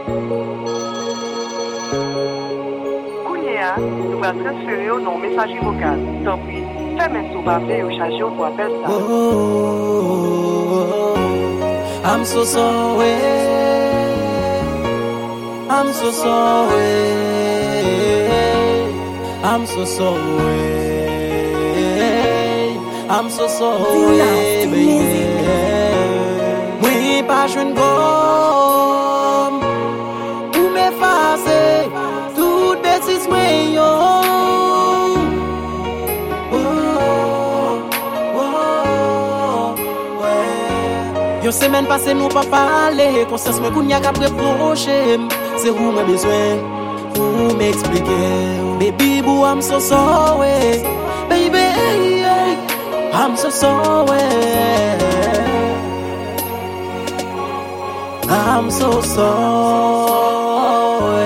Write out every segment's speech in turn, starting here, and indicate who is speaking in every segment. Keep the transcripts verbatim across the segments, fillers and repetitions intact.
Speaker 1: Kounia, nous va transférer au nom messagerie vocale. Tant pis, fais-moi sous papier ou charger pour appel ça.
Speaker 2: Oh, I'm so sorry. I'm so sorry. I'm so sorry. I'm so sorry, baby. Oui, pas jeune gomme pour m'effacer toute bêtise, moi, yo. Oh, oh, ouais. Yo semaine passée, nous pas parler. Conscience, moi, qu'on y a qu'à reprocher. C'est où j'ai besoin pour m'expliquer. Baby, boo, I'm so sorry. Baby, I'm so sorry. I'm so sorry.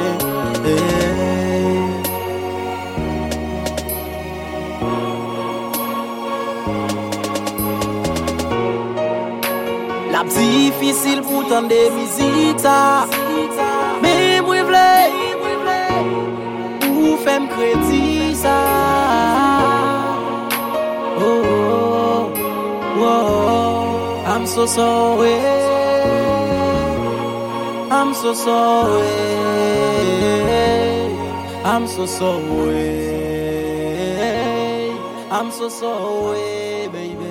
Speaker 2: La difficile pour tant de musique ça. Mais moi v'lais pour faire crédit ça. Oh, oh, oh, I'm so sorry. I'm so sorry. I'm so sorry. I'm so sorry, baby.